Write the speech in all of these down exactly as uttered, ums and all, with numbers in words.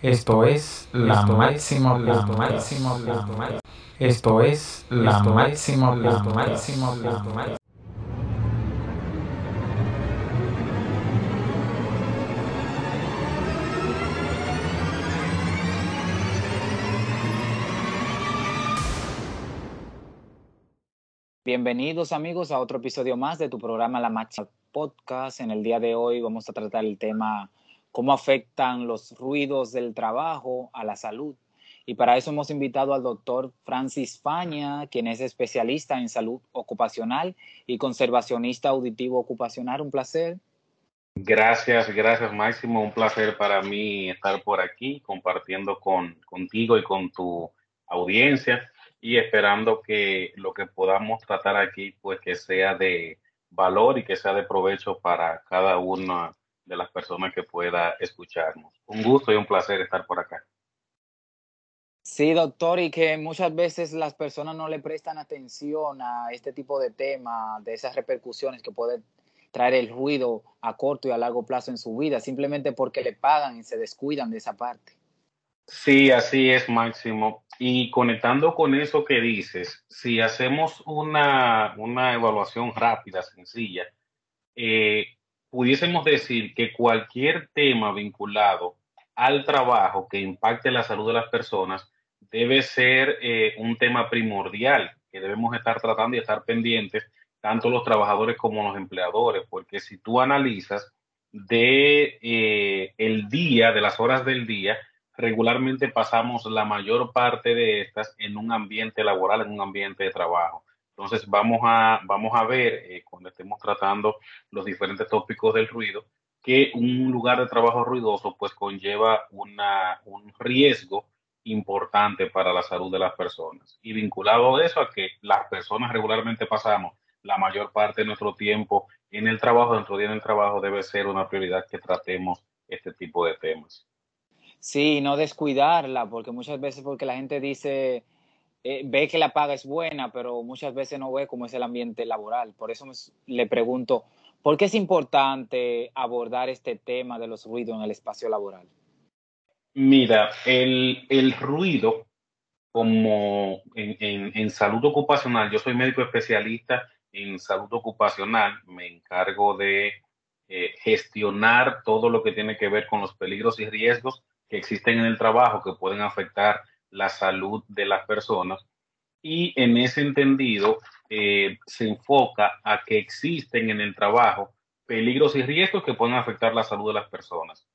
Esto es la máximo punto máximo punto. Esto es la máximo punto máximo punto. Bienvenidos amigos a otro episodio más de tu programa La Máxima Podcast. En el día de hoy vamos a tratar el tema cómo afectan los ruidos del trabajo a la salud. Y para eso hemos invitado al doctor Francis Faña, quien es especialista en salud ocupacional y conservacionista auditivo ocupacional. Un placer. Gracias, gracias Máximo. Un placer para mí estar por aquí compartiendo con, contigo y con tu audiencia y esperando que lo que podamos tratar aquí pues que sea de valor y que sea de provecho para cada una de las personas que pueda escucharnos. Un gusto y un placer estar por acá. Sí, doctor, y que muchas veces las personas no le prestan atención a este tipo de temas, de esas repercusiones que puede traer el ruido a corto y a largo plazo en su vida, simplemente porque le pagan y se descuidan de esa parte. Sí, así es, Máximo. Y conectando con eso que dices, si hacemos una, una evaluación rápida, sencilla, eh, pudiésemos decir que cualquier tema vinculado al trabajo que impacte la salud de las personas debe ser eh, un tema primordial que debemos estar tratando y estar pendientes, tanto los trabajadores como los empleadores, porque si tú analizas de eh, el día, de las horas del día, regularmente pasamos la mayor parte de estas en un ambiente laboral, en un ambiente de trabajo. Entonces vamos a, vamos a ver, eh, cuando estemos tratando los diferentes tópicos del ruido, que un lugar de trabajo ruidoso pues conlleva una, un riesgo importante para la salud de las personas. Y vinculado a eso, a que las personas regularmente pasamos la mayor parte de nuestro tiempo en el trabajo, nuestro día en el trabajo, debe ser una prioridad que tratemos este tipo de temas. Sí, no descuidarla, porque muchas veces porque la gente dice, eh, ve que la paga es buena, pero muchas veces no ve cómo es el ambiente laboral. Por eso me, le pregunto, ¿por qué es importante abordar este tema de los ruidos en el espacio laboral? Mira, el, el ruido como en, en, en salud ocupacional, yo soy médico especialista en salud ocupacional, me encargo de eh, gestionar todo lo que tiene que ver con los peligros y riesgos que existen en el trabajo que pueden afectar la salud de las personas. Y en ese entendido, eh, se enfoca a que existen en el trabajo peligros y riesgos que pueden afectar la salud de las personas.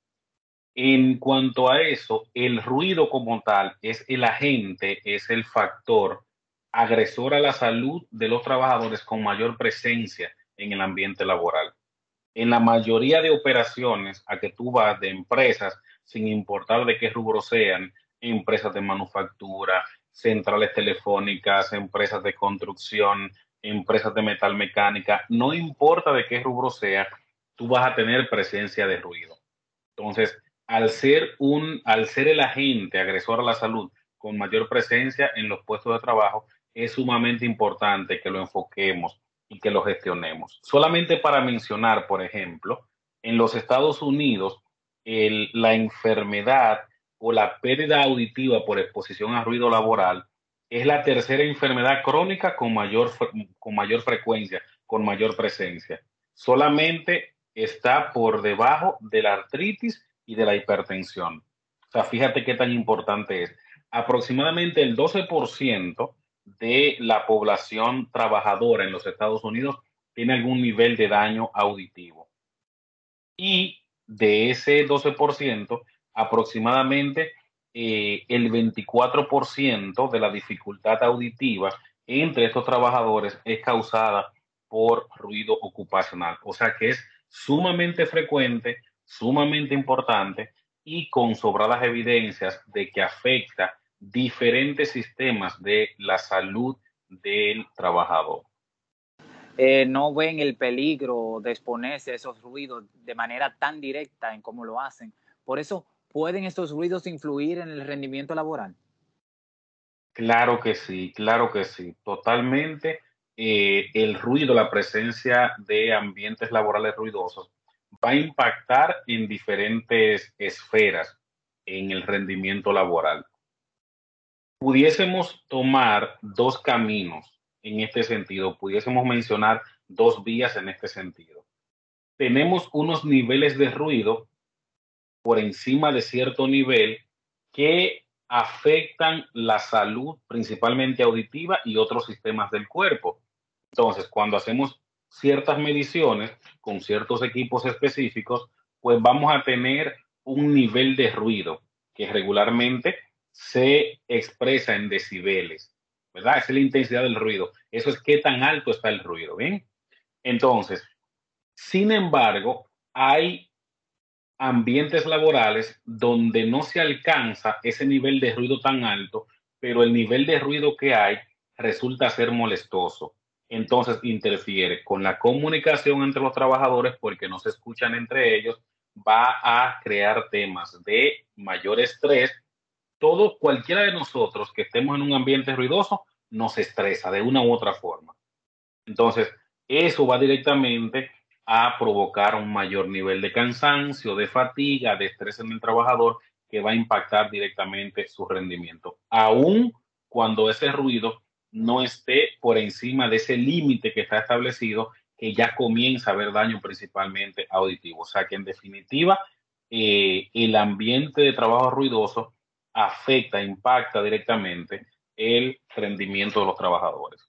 En cuanto a eso, el ruido como tal es el agente, es el factor agresor a la salud de los trabajadores con mayor presencia en el ambiente laboral. En la mayoría de operaciones a que tú vas de empresas, sin importar de qué rubro sean, empresas de manufactura, centrales telefónicas, empresas de construcción, empresas de metalmecánica, no importa de qué rubro sea, tú vas a tener presencia de ruido. Entonces, al ser un, al ser el agente agresor a la salud con mayor presencia en los puestos de trabajo, es sumamente importante que lo enfoquemos y que lo gestionemos. Solamente para mencionar, por ejemplo, en los Estados Unidos, el- la enfermedad o la pérdida auditiva por exposición a ruido laboral es la tercera enfermedad crónica con mayor, fre- con mayor frecuencia, con mayor presencia. Solamente está por debajo de la artritis y de la hipertensión. O sea, fíjate qué tan importante es. Aproximadamente el doce por ciento de la población trabajadora en los Estados Unidos tiene algún nivel de daño auditivo. Y de ese doce por ciento, aproximadamente eh, el veinticuatro por ciento de la dificultad auditiva entre estos trabajadores es causada por ruido ocupacional. O sea que es sumamente frecuente, sumamente importante y con sobradas evidencias de que afecta diferentes sistemas de la salud del trabajador. Eh, no ven el peligro de exponerse a esos ruidos de manera tan directa en cómo lo hacen. Por eso, ¿pueden estos ruidos influir en el rendimiento laboral? Claro que sí, claro que sí, totalmente. Eh, el ruido, la presencia de ambientes laborales ruidosos va a impactar en diferentes esferas. en el rendimiento laboral. Pudiésemos tomar dos caminos en este sentido, pudiésemos mencionar dos vías en este sentido. Tenemos unos niveles de ruido por encima de cierto nivel que afectan la salud, principalmente auditiva y otros sistemas del cuerpo. Entonces, cuando hacemos ciertas mediciones con ciertos equipos específicos, pues vamos a tener un nivel de ruido que regularmente se expresa en decibeles, ¿verdad? Esa es la intensidad del ruido. Eso es qué tan alto está el ruido, ¿bien? Entonces, sin embargo, hay ambientes laborales donde no se alcanza ese nivel de ruido tan alto, pero el nivel de ruido que hay resulta ser molestoso. Entonces interfiere con la comunicación entre los trabajadores porque no se escuchan entre ellos, va a crear temas de mayor estrés. Todo, cualquiera de nosotros que estemos en un ambiente ruidoso, nos estresa de una u otra forma. Entonces, eso va directamente a provocar un mayor nivel de cansancio, de fatiga, de estrés en el trabajador, que va a impactar directamente su rendimiento, aun cuando ese ruido no esté por encima de ese límite que está establecido, que ya comienza a haber daño principalmente auditivo. O sea que en definitiva, eh, el ambiente de trabajo ruidoso afecta, impacta directamente el rendimiento de los trabajadores.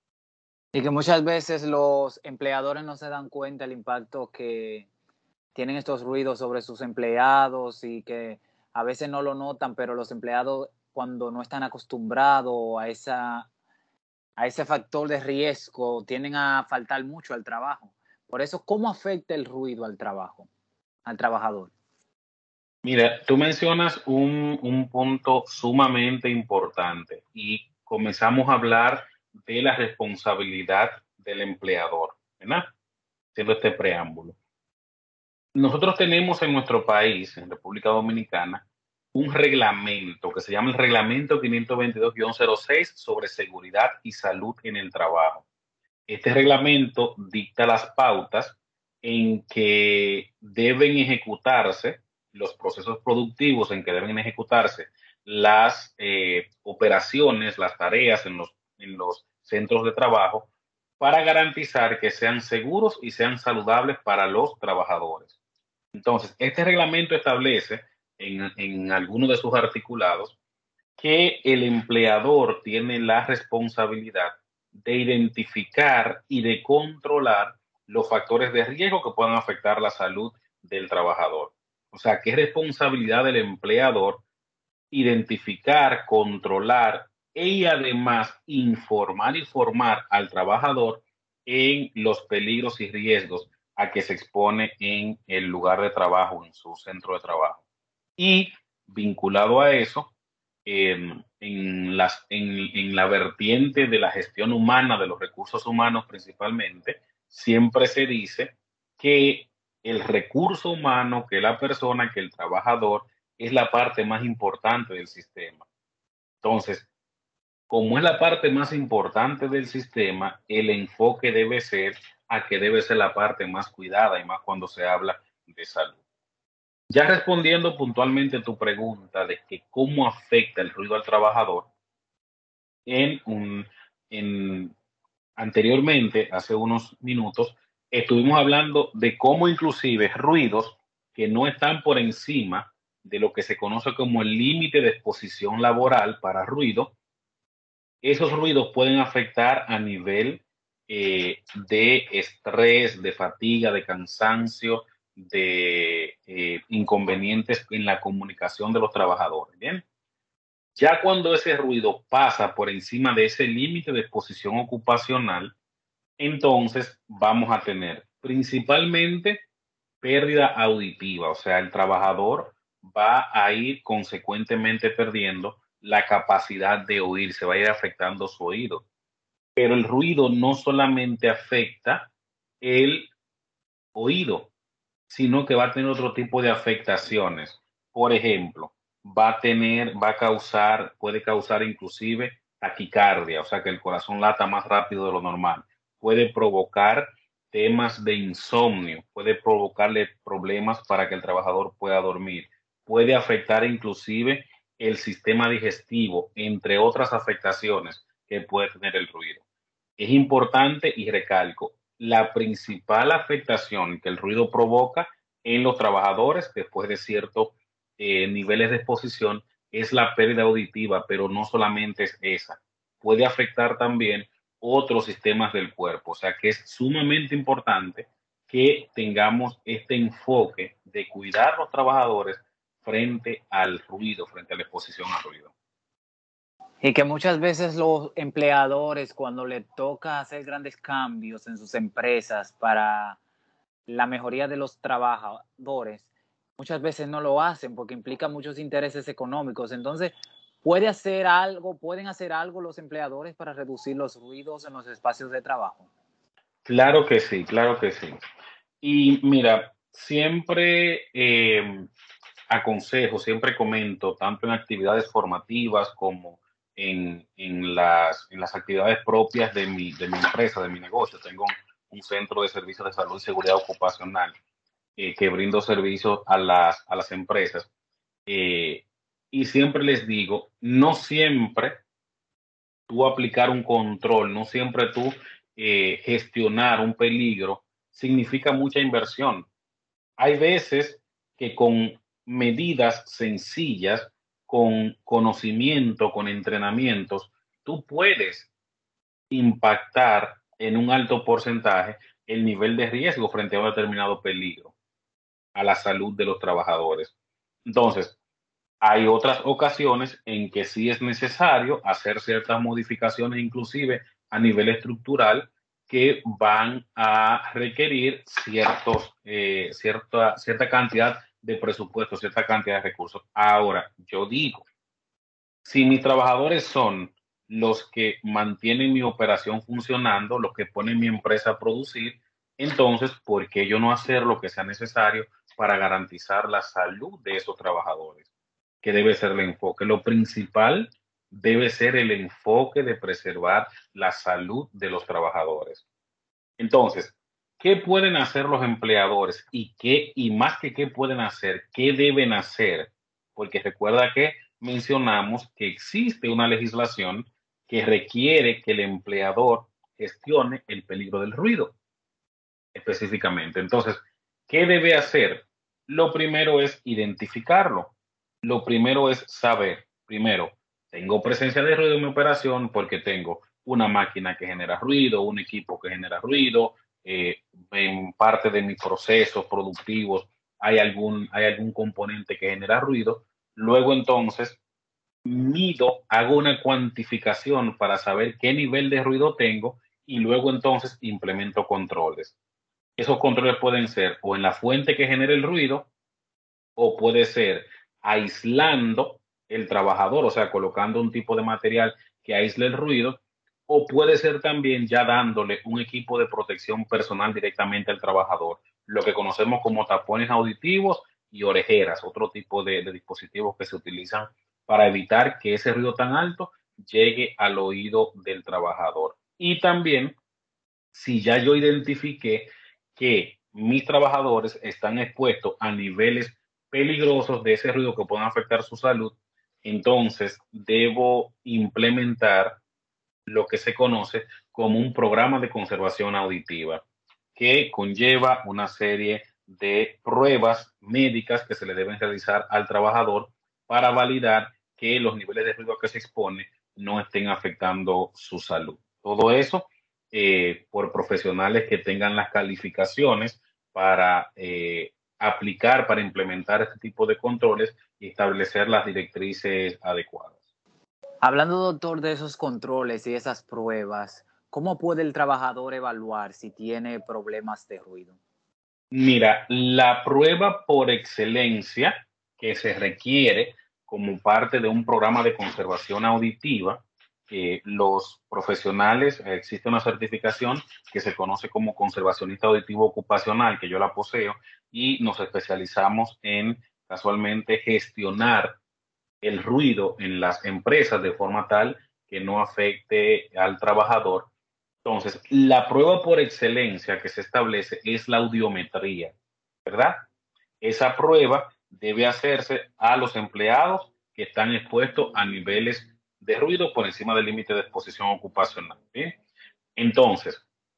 Y que muchas veces los empleadores no se dan cuenta del impacto que tienen estos ruidos sobre sus empleados y que a veces no lo notan, pero los empleados cuando no están acostumbrados a, esa, a ese factor de riesgo tienden a faltar mucho al trabajo. Por eso, ¿cómo afecta el ruido al trabajo, al trabajador? Mira, tú mencionas un, un punto sumamente importante y comenzamos a hablar de la responsabilidad del empleador, ¿verdad? Haciendo este preámbulo. Nosotros tenemos en nuestro país, en República Dominicana, un reglamento que se llama el Reglamento quinientos veintidós guión cero seis sobre seguridad y salud en el trabajo. Este reglamento dicta las pautas en que deben ejecutarse los procesos productivos, en que deben ejecutarse las eh, operaciones, las tareas en los, en los centros de trabajo para garantizar que sean seguros y sean saludables para los trabajadores. Entonces, este reglamento establece en, en algunos de sus articulados que el empleador tiene la responsabilidad de identificar y de controlar los factores de riesgo que puedan afectar la salud del trabajador. O sea, que es responsabilidad del empleador identificar, controlar y además informar y formar al trabajador en los peligros y riesgos a que se expone en el lugar de trabajo, en su centro de trabajo. Y vinculado a eso, en, en, las, en, en la vertiente de la gestión humana, de los recursos humanos principalmente, siempre se dice que el recurso humano, que la persona, que el trabajador, es la parte más importante del sistema. Entonces, como es la parte más importante del sistema, el enfoque debe ser a que debe ser la parte más cuidada y más cuando se habla de salud. Ya respondiendo puntualmente a tu pregunta de que cómo afecta el ruido al trabajador, en un, en, anteriormente, hace unos minutos, estuvimos hablando de cómo inclusive ruidos que no están por encima de lo que se conoce como el límite de exposición laboral para ruido, esos ruidos pueden afectar a nivel eh, de estrés, de fatiga, de cansancio, de eh, inconvenientes en la comunicación de los trabajadores. Bien, ya cuando ese ruido pasa por encima de ese límite de exposición ocupacional, entonces vamos a tener principalmente pérdida auditiva, o sea, el trabajador va a ir consecuentemente perdiendo la capacidad de oír, se va a ir afectando su oído. Pero el ruido no solamente afecta el oído, sino que va a tener otro tipo de afectaciones. Por ejemplo, va a tener, va a causar, puede causar inclusive taquicardia, o sea que el corazón lata más rápido de lo normal. Puede provocar temas de insomnio, puede provocarle problemas para que el trabajador pueda dormir, puede afectar inclusive el sistema digestivo, entre otras afectaciones que puede tener el ruido. Es importante y recalco, la principal afectación que el ruido provoca en los trabajadores después de ciertos eh, niveles de exposición es la pérdida auditiva, pero no solamente es esa, puede afectar también otros sistemas del cuerpo, o sea que es sumamente importante que tengamos este enfoque de cuidar a los trabajadores frente al ruido, frente a la exposición al ruido. Y que muchas veces los empleadores, cuando le toca hacer grandes cambios en sus empresas para la mejoría de los trabajadores, muchas veces no lo hacen porque implica muchos intereses económicos. Entonces, ¿puede hacer algo, pueden hacer algo los empleadores para reducir los ruidos en los espacios de trabajo? Claro que sí, claro que sí. Y mira, siempre eh, aconsejo, siempre comento, tanto en actividades formativas como en, en las, en las actividades propias de mi, de mi empresa, de mi negocio. Tengo un, un centro de servicios de salud y seguridad ocupacional eh, que brindo servicios a las, a las empresas. Eh, y siempre les digo, no siempre tú aplicar un control, no siempre tú eh, gestionar un peligro significa mucha inversión. Hay veces que con medidas sencillas, con conocimiento, con entrenamientos, tú puedes impactar en un alto porcentaje el nivel de riesgo frente a un determinado peligro a la salud de los trabajadores. Entonces, hay otras ocasiones en que sí es necesario hacer ciertas modificaciones, inclusive a nivel estructural, que van a requerir ciertos, eh, cierta, cierta cantidad de presupuesto, cierta cantidad de recursos. Ahora, yo digo, si mis trabajadores son los que mantienen mi operación funcionando, los que ponen mi empresa a producir, entonces, ¿por qué yo no hacer lo que sea necesario para garantizar la salud de esos trabajadores? Que debe ser el enfoque. Lo principal debe ser el enfoque de preservar la salud de los trabajadores. Entonces, ¿qué pueden hacer los empleadores y qué, y más que qué pueden hacer, qué deben hacer? Porque recuerda que mencionamos que existe una legislación que requiere que el empleador gestione el peligro del ruido específicamente. Entonces, ¿qué debe hacer? Lo primero es identificarlo. Lo primero es saber, primero, tengo presencia de ruido en mi operación porque tengo una máquina que genera ruido, un equipo que genera ruido, eh, en parte de mis procesos productivos hay algún, hay algún componente que genera ruido. Luego entonces mido, hago una cuantificación para saber qué nivel de ruido tengo y luego entonces implemento controles. Esos controles pueden ser o en la fuente que genera el ruido o puede ser aislando el trabajador, o sea, colocando un tipo de material que aísle el ruido, o puede ser también ya dándole un equipo de protección personal directamente al trabajador, lo que conocemos como tapones auditivos y orejeras, otro tipo de, de dispositivos que se utilizan para evitar que ese ruido tan alto llegue al oído del trabajador. Y también, si ya yo identifiqué que mis trabajadores están expuestos a niveles peligrosos de ese ruido que puedan afectar su salud, entonces debo implementar lo que se conoce como un programa de conservación auditiva, que conlleva una serie de pruebas médicas que se le deben realizar al trabajador para validar que los niveles de ruido a que se expone no estén afectando su salud. Todo eso eh, por profesionales que tengan las calificaciones para eh, aplicar, para implementar este tipo de controles y establecer las directrices adecuadas. Hablando, doctor, de esos controles y esas pruebas, ¿cómo puede el trabajador evaluar si tiene problemas de ruido? Mira, la prueba por excelencia que se requiere como parte de un programa de conservación auditiva, eh, los profesionales, eh, existe una certificación que se conoce como conservacionista auditivo ocupacional, que yo la poseo, y nos especializamos en casualmente gestionar el ruido en las empresas de forma tal que no afecte al trabajador. Entonces, la prueba por excelencia que se establece es la audiometría, ¿verdad? Esa prueba debe hacerse a los empleados que están expuestos a niveles de ruido por encima del límite de exposición ocupacional. ¿Bien? Entonces,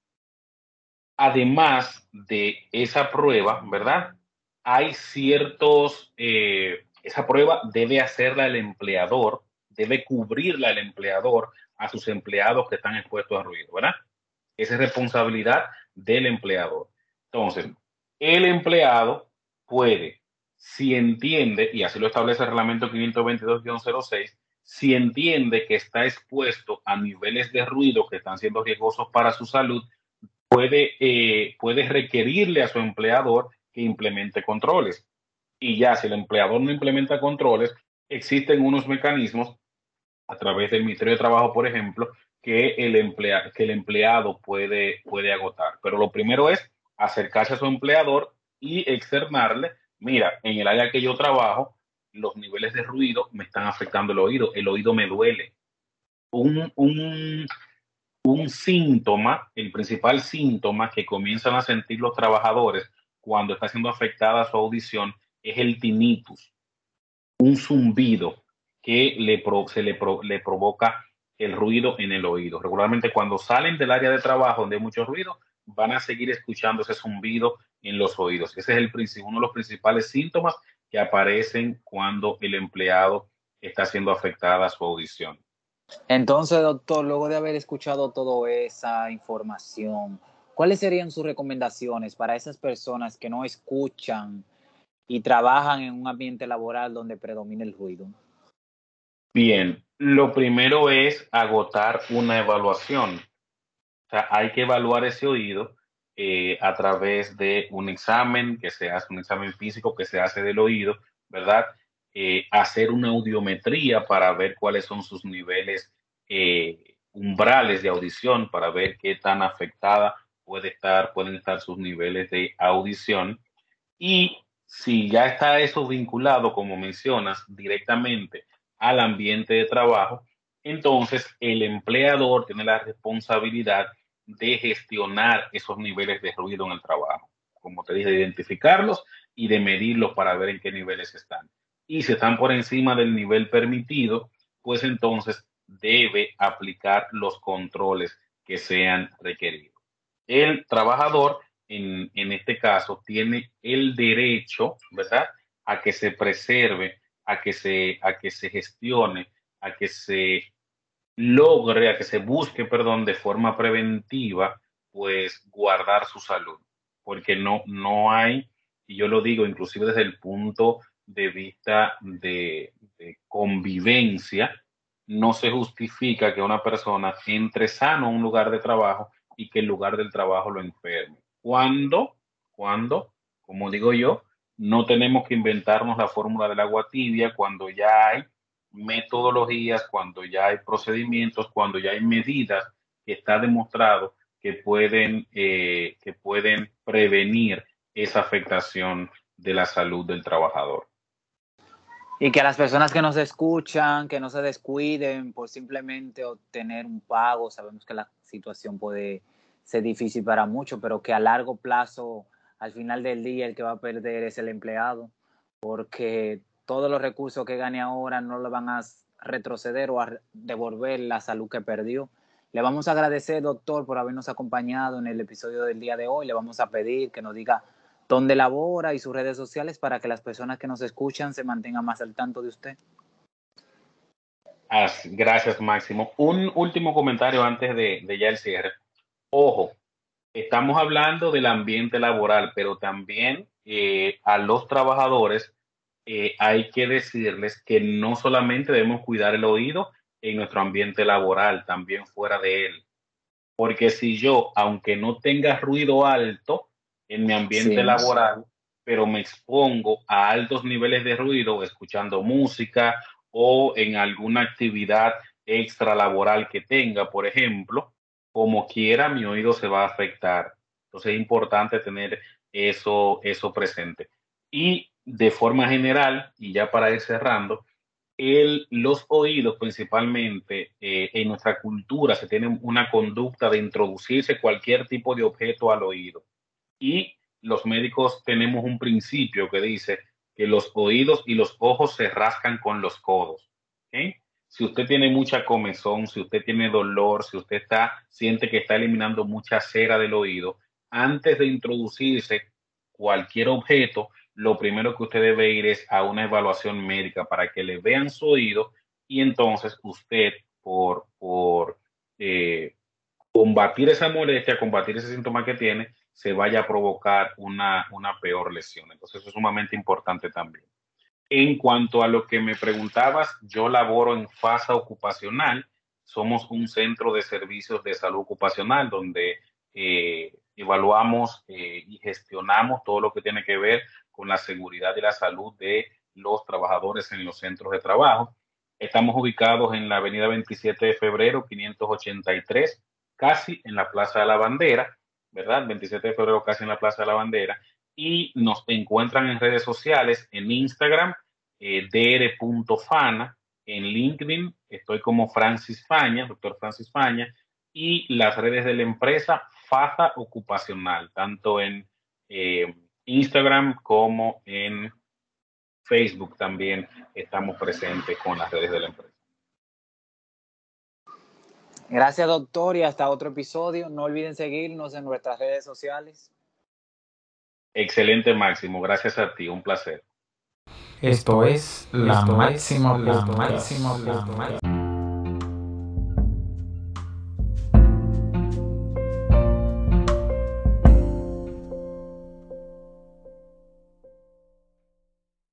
además de esa prueba, ¿verdad? Hay ciertos, eh, esa prueba debe hacerla el empleador, debe cubrirla el empleador a sus empleados que están expuestos a ruido, ¿verdad? Esa es responsabilidad del empleador. Entonces, el empleado puede, si entiende, y así lo establece el reglamento quinientos veintidós guión cero seis, si entiende que está expuesto a niveles de ruido que están siendo riesgosos para su salud, puede, eh, puede requerirle a su empleador que implemente controles. Y ya, si el empleador no implementa controles, existen unos mecanismos a través del Ministerio de Trabajo, por ejemplo, que el, emplea, que el empleado puede, puede agotar. Pero lo primero es acercarse a su empleador y externarle, mira, en el área que yo trabajo, los niveles de ruido me están afectando el oído, el oído me duele. Un, un, un síntoma, el principal síntoma que comienzan a sentir los trabajadores cuando está siendo afectada su audición es el tinnitus, un zumbido que le pro, se le, pro, le provoca el ruido en el oído. Regularmente cuando salen del área de trabajo donde hay mucho ruido, van a seguir escuchando ese zumbido en los oídos. Ese es el, uno de los principales síntomas que aparecen cuando el empleado está siendo afectada su audición. Entonces, doctor, luego de haber escuchado toda esa información, ¿cuáles serían sus recomendaciones para esas personas que no escuchan y trabajan en un ambiente laboral donde predomina el ruido? Bien, lo primero es agotar una evaluación. O sea, hay que evaluar ese oído eh, a través de un examen que se hace, un examen físico que se hace del oído, ¿verdad? Eh, hacer una audiometría para ver cuáles son sus niveles eh, umbrales de audición, para ver qué tan afectada puede estar, pueden estar sus niveles de audición. Y si ya está eso vinculado, como mencionas, directamente al ambiente de trabajo, entonces el empleador tiene la responsabilidad de gestionar esos niveles de ruido en el trabajo. Como te dije, de identificarlos y de medirlos para ver en qué niveles están. Y si están por encima del nivel permitido, pues entonces debe aplicar los controles que sean requeridos. El trabajador, en, en este caso, tiene el derecho, ¿verdad?, a que se preserve, a que se, a que se gestione, a que se logre, a que se busque, perdón, de forma preventiva, pues guardar su salud. Porque no, no hay, y yo lo digo inclusive desde el punto de vista de, de convivencia, no se justifica que una persona entre sano a un lugar de trabajo y que el lugar del trabajo lo enferme. Cuando, cuando, como digo yo, no tenemos que inventarnos la fórmula del agua tibia cuando ya hay metodologías, cuando ya hay procedimientos, cuando ya hay medidas que está demostrado que pueden, eh, que pueden prevenir esa afectación de la salud del trabajador. Y que a las personas que nos escuchan, que no se descuiden por simplemente obtener un pago. Sabemos que la situación puede ser difícil para muchos, pero que a largo plazo, al final del día, el que va a perder es el empleado, porque todos los recursos que gane ahora no le van a retroceder o a devolver la salud que perdió. Le vamos a agradecer, doctor, por habernos acompañado en el episodio del día de hoy. Le vamos a pedir que nos diga dónde labora y sus redes sociales para que las personas que nos escuchan se mantengan más al tanto de usted. Así, gracias, Máximo. Un último comentario antes de, de ya el cierre. Ojo, estamos hablando del ambiente laboral, pero también eh, a los trabajadores eh, hay que decirles que no solamente debemos cuidar el oído en nuestro ambiente laboral, también fuera de él. Porque si yo, aunque no tenga ruido alto en mi ambiente Sí. laboral, pero me expongo a altos niveles de ruido escuchando música o en alguna actividad extra laboral que tenga, por ejemplo, como quiera mi oído se va a afectar. Entonces es importante tener eso, eso presente. Y de forma general, y ya para ir cerrando, el, los oídos principalmente eh, en nuestra cultura se tiene una conducta de introducirse cualquier tipo de objeto al oído. Y los médicos tenemos un principio que dice que los oídos y los ojos se rascan con los codos. ¿Okay? Si usted tiene mucha comezón, si usted tiene dolor, si usted está, siente que está eliminando mucha cera del oído, antes de introducirse cualquier objeto, lo primero que usted debe ir es a una evaluación médica para que le vean su oído y entonces usted, por, por eh, combatir esa molestia, combatir ese síntoma que tiene, se vaya a provocar una, una peor lesión. Entonces eso es sumamente importante también. En cuanto a lo que me preguntabas, yo laboro en FASA Ocupacional. Somos un centro de servicios de salud ocupacional donde eh, evaluamos eh, y gestionamos todo lo que tiene que ver con la seguridad y la salud de los trabajadores en los centros de trabajo. Estamos ubicados en la avenida veintisiete de febrero, quinientos ochenta y tres, casi en la Plaza de la Bandera, ¿verdad? veintisiete de febrero, casi en la Plaza de la Bandera. Y nos encuentran en redes sociales, en Instagram, eh, dr.fana, en LinkedIn estoy como Francis Faña, doctor Francis Faña, y las redes de la empresa FASA Ocupacional, tanto en eh, Instagram como en Facebook también estamos presentes con las redes de la empresa. Gracias, doctor, y hasta otro episodio. No olviden seguirnos en nuestras redes sociales. Excelente, Máximo. Gracias a ti. Un placer. Esto es la Máximo Podcast.